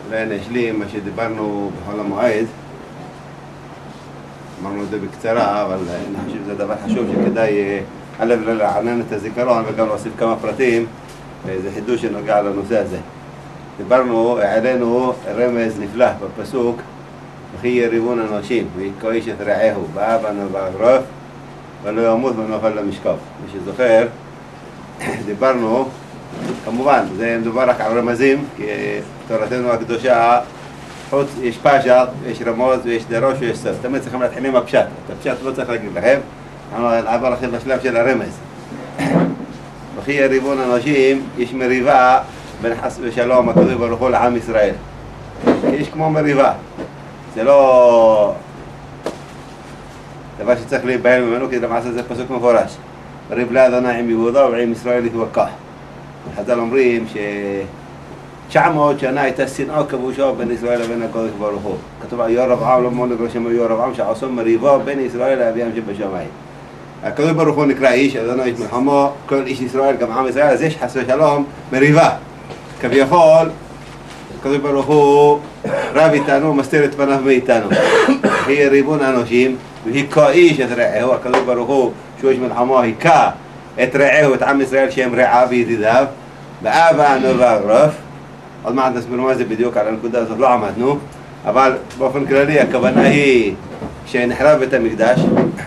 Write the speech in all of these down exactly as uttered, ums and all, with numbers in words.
אולי נשלים מה שדיברנו בחול המועד. אמרנו את זה בקצרה, אבל אני חושב שזה דבר חשוב שכדאי א' לרענן את הזיכרון וגם להוסיף כמה פרטים. זה חידוש שנוגע לנושא הזה. דיברנו, העלינו רמז נפלא בפסוק וכי יריבון אנשים ויקרא איש את רעהו באבן ובאגרוף ולא ימות ונופל למשכב. מי שזוכר, דיברנו, כמובן, זה מדובר רק על רמזים, כי תורתנו הקדושה, חוץ, יש פשט, יש רמוז ויש דרוש ויש סוף. תמיד צריכים להתחיל עם הפשט. את הפשט לא צריך להגיד לכם, אנחנו נעבור עכשיו לשלב של הרמז. וכי יריבון אנשים, יש מריבה בין חס ושלום הקדוש ברוך הוא לעם ישראל. יש כמו מריבה. זה לא דבר שצריך להיבהל ממנו, כי למעשה זה פסוק מפורש. ריב לאדוני עם יהודה ועם ישראל יתווכח. חז"ל אומרים ש תשע מאות שנה הייתה שנאה כבושה בין ישראל לבין הקדוש ברוך הוא. כתוב ירבעם, לא מונה גרשם ירבעם, שעשו מריבה בין ישראל לאביהם שבשמיים. הקדוש ברוך הוא נקרא איש, אדוני איש מלחמה, כל איש ישראל, גם עם ישראל, אז יש חס ושלום מריבה. כביכול, הקדוש ברוך הוא רב איתנו, מסתיר את פניו מאיתנו. היא ריבון אנשים, והיכה איש את רעהו, הקדוש ברוך הוא, שהוא איש מלחמה, היכה את רעהו, את עם ישראל שהם רעיו וידידיו, באבן ובאגרוף. עוד מעט נסביר מה זה בדיוק, על הנקודה הזאת לא עמדנו, אבל באופן כללי הכוונה היא שנחרב בית המקדש,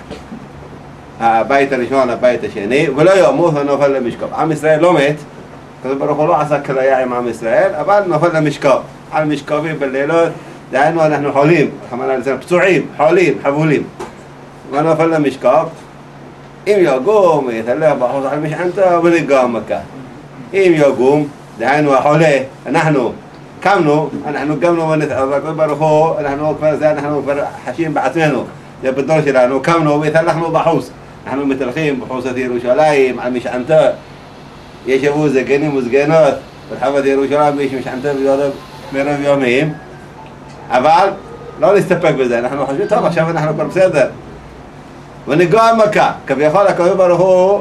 הבית הראשון, הבית השני, ולא ימות ונופל למשכב. עם ישראל לא מת, הקדוש ברוך הוא לא עשה כליה עם עם ישראל, אבל נופל למשכב. על משכבים בלילות, דהיינו אנחנו חולים, פצועים, חולים, חבולים. ונופל למשכב, אם יגום, יתהלך בחוץ על משענתו ונגום מכה. אם יגום, דהיינו החולה, אנחנו קמנו, אנחנו קמנו ונתערב, הקדוש ברוך הוא, אנחנו כבר זה, אנחנו כבר חשים בעצמנו, זה בדור שלנו, קמנו והתהלכנו בחוץ. אנחנו מתהלכים בחוצות ירושלים, על משענתו, ישבו זקנים וזקנות, ברחבת ירושלים יש משענתו בערב יומיים, אבל לא להסתפק בזה, אנחנו חושבים, טוב, עכשיו אנחנו כבר בסדר. ונגוע מכה, כביכול הקדוש ברוך הוא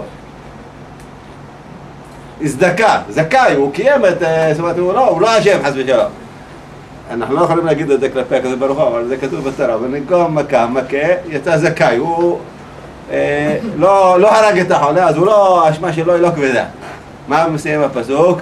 הזדכה, זכאי, הוא קיים את, זאת אומרת, הוא לא, הוא לא אשם חס ושלום. אנחנו לא יכולים להגיד את זה כלפי הקדוש ברוך הוא, אבל זה כתוב בתורה, ונגוע מכה, מכה, יצא זכאי, הוא אה, לא, לא הרג את החולה, אז הוא לא, האשמה שלו היא לא כבדה. מה מסיים הפסוק?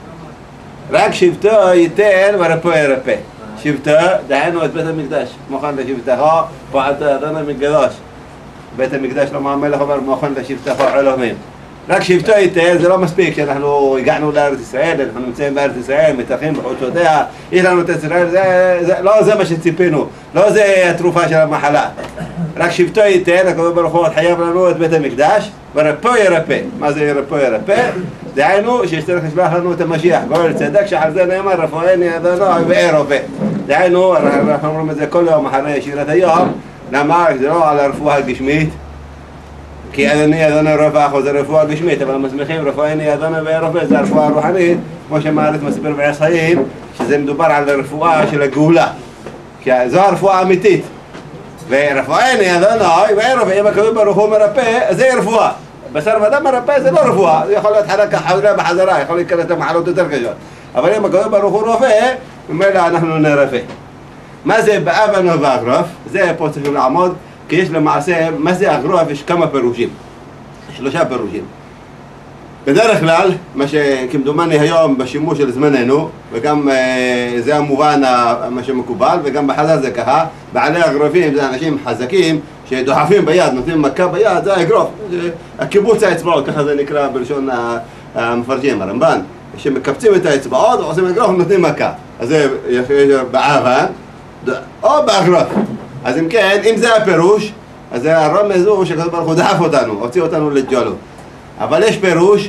רק שבטו ייתן ורפו ירפא. שבטו, דהיינו את בית המקדש, מוכן לשבטך, פועלת אדוני מקדוש. בית המקדש לא המלך אומר, מוכן לשבטך עולמים. רק שבטו ייתן, זה לא מספיק שאנחנו הגענו לארץ ישראל, אנחנו נמצאים בארץ ישראל, מתחים בחודשותיה, יש לנו את ישראל, זה, זה, לא זה מה שציפינו, לא זה התרופה של המחלה. רק שבטו ייתן, הקדוש ברוך הוא חייב לנו את בית המקדש, ורפו ירפא. מה זה רפו ירפא? דהיינו שישתרך לשלוח לנו את המשיח, גואל צדק, שעל זה נאמר רפואני אדוני וארופא. דהיינו, אנחנו אומרים את זה כל יום אחרי שירת היום, למה? זה לא על הרפואה הגשמית, כי אדוני אדוני רופא אחו זה רפואה גשמית, אבל מסמיכים רפואני אדוני וארופא זה הרפואה הרוחנית, כמו שמערכת מסביר בעץ חיים, שזה מדובר על הרפואה של הגאולה, כי זו הרפואה האמיתית. ורפואני אדוני וארופא, אם הקדוש ברוך הוא מרפא, זה רפואה. בשר ודם מרפא זה לא רפואה, זה יכול להיות חלק חזרה בחזרה, יכול להיכנס למחלות יותר קשות. אבל אם הקדוש ברוך הוא רופא, ממילא אנחנו נרפא. מה זה באבן ובאגרוף? זה פה צריכים לעמוד, כי יש למעשה, מה זה אגרוף? יש כמה פירושים, שלושה פירושים. בדרך כלל, מה שכמדומני היום בשימוש של זמננו, וגם זה המובן מה שמקובל, וגם בחז"ל זה ככה, בעלי אגרופים זה אנשים חזקים שדוחפים ביד, נותנים מכה ביד, זה אגרוף, הקיבוץ האצבעות, ככה זה נקרא בלשון המפרשים, הרמב"ן, שמקבצים את האצבעות ועושים אגרוף ונותנים מכה. אז זה באבן או באגרוף. אז אם כן, אם זה הפירוש, אז זה הרמז הוא שהקדוש ברוך הוא דחף אותנו, הוציא אותנו לג'ולות. אבל יש פירוש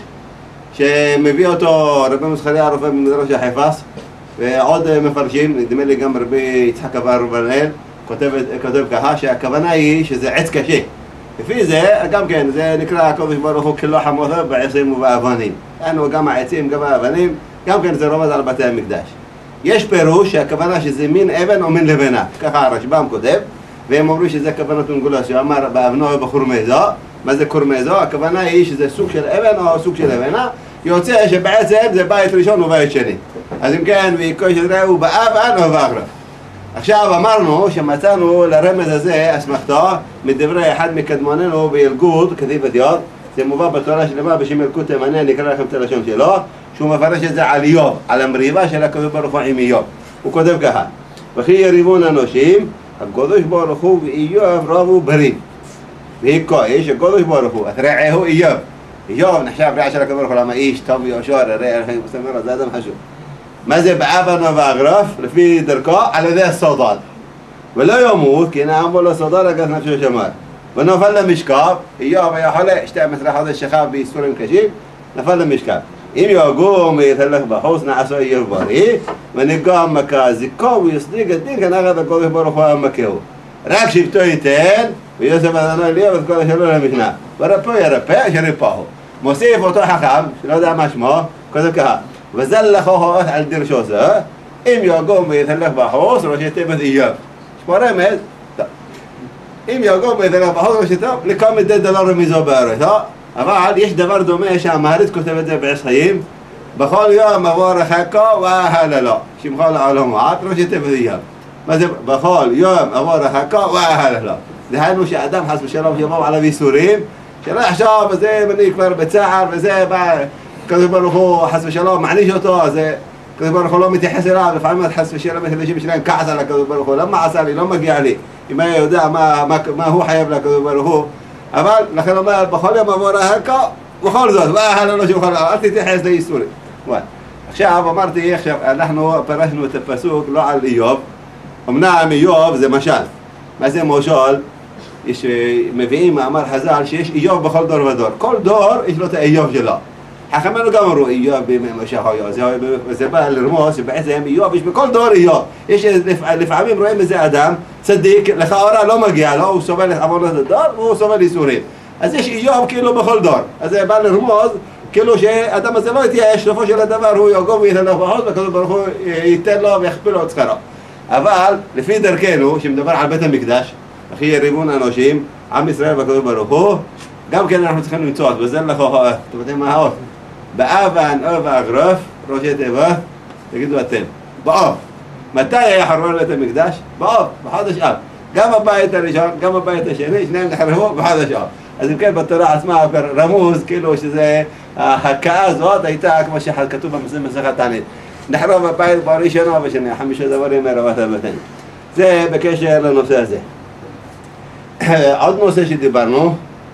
שמביא אותו רבי מסחריה הרופא במדרש החיפאס, ועוד מפרשים, נדמה לי גם רבי יצחק אברבנאל, כותב, כותב ככה שהכוונה היא שזה עץ קשה. לפי זה, גם כן, זה נקרא הקדוש ברוך הוא כלא חמותו בעצים ובאבנים. לנו גם העצים, גם האבנים, גם כן זה רומז על בתי המקדש. יש פירוש שהכוונה שזה מין אבן או מין לבנה, ככה הרשב"ם כותב, והם אומרים שזה כוונת מנגולה, שאמר באבנו ובחורמזו. מה זה קורמזו? הכוונה היא שזה סוג של אבן או סוג של אבנה. יוצא שבעצם זה בית ראשון ובית שני. אז אם כן, ויקוש רעהו באבן או באגרף. עכשיו אמרנו שמצאנו לרמז הזה אסמכתו מדברי אחד מקדמוננו בילגוד, כתיבת יוד, זה מובא בתורה שלמה בשם ילקוט תימני, אני אקרא לכם את הלשון שלו, שהוא מפרש את זה על איוב, על המריבה של הקדוש ברוך הוא עם איוב. הוא כותב ככה: וכי יריבון אנושים, הקדוש ברוך הוא ואיוב רבו בריב. והיא כואש, הקדוש ברוך הוא, את רעהו איוב. איוב נחשב רע של הקדוש ברוך הוא, למה איש טוב ויושר, רע, זה אדם חשוב. מה זה באבן ובאגרף? לפי דרכו, על ידי הסודד. ולא ימות, כי נאמרו לו סודד אגב נפשו שמר. ונפל למשכב, איוב היה חולה, שתים עשרה חודש שכב בייסורים קשים, נפל למשכב. אם יגום ויתהלך בחוץ, נעשו איוב בריא, ונגום מכה זיקו ויסדיג את דין, כנגד הקדוש ברוך הוא המכהו. רק שבטו ייתן, ויוסף אדוני אליהו את כל השלו למשנה. ורפו ירפא, שריפהו. מוסיף אותו חכם, שלא יודע מה שמו, כותב ככה: וזלח האות על דרשו זה, אם יגום ויתהלך בחוץ, ראשי תיבת איוב. שמו רמז, אם יגום ויתהלך בחוץ, ראשי תיבת, לכל מדי דלו רמיזו בארץ, אבל יש דבר דומה שהמהר"ץ כותב את זה בעץ חיים: בכל יום אבוא רחקו ואהללו, שמחו לעולם ועד, ראשי תיבת איוב. מה זה בכל יום אבוא רחקו ואהללו? דהיינו שאדם חס ושלום יבואו עליו ייסורים, שלא יחשוב, וזה אני כבר בצער, וזה בא, הקדוש ברוך הוא חס ושלום מעניש אותו, אז הקדוש ברוך הוא לא מתייחס אליו. לפעמים חס ושלום אנשים שלהם כעס על הקדוש ברוך הוא, למה עשה לי, לא מגיע לי, אם היה יודע מה, מה, מה הוא חייב לקדוש ברוך הוא. אבל לכן אומר, בכל יום אבוא רחקו, בכל זאת, ואהללו שבכל יום, אל תתייחס לייסורים. עכשיו אמרתי, עכשיו אנחנו פרשנו את הפסוק לא על איוב, אמנם איוב זה משל. מה זה משל? יש מביאים מאמר חז"ל שיש איוב בכל דור ודור. כל דור יש לו את האיוב שלו. חכמינו גם אמרו איוב בימי משיח איוב. זה בא לרמוז שבעצם איוב יש בכל דור איוב. יש לפעמים רואים איזה אדם צדיק, לכאורה לא מגיע לו, הוא סובל עוונות הדור והוא סובל ייסורים. אז יש איוב כאילו בכל דור. אז זה בא לרמוז כאילו שהאדם הזה לא יתייאש, סופו של הדבר הוא יגום ויתהלך בחוץ, והקדוש ברוך הוא ייתן לו ויכפיל לו את שכרו. אבל לפי דרכנו, שמדבר על בית המקדש, וכי יריבון אנושים, עם ישראל והקדוש ברוך הוא, גם כן אנחנו צריכים למצוא, וזה לך האות, אתם יודעים מה האות? באבן או באגרף, ראשי תיבות, תגידו אתם, באוב. מתי היה חורבן בית המקדש? באוב, בחודש אב. גם הבית הראשון, גם הבית השני, שניהם נחרבו בחודש אב. אז אם כן, בתורה עצמה רמוז, כאילו שזה, ההכאה הזאת הייתה כמו שכתוב במסכת תענית. נחרב הבית בראשון ובשני, חמישה דברים מרבת הבתים. זה בקשר לנושא הזה. עוד נושא שדיברנו,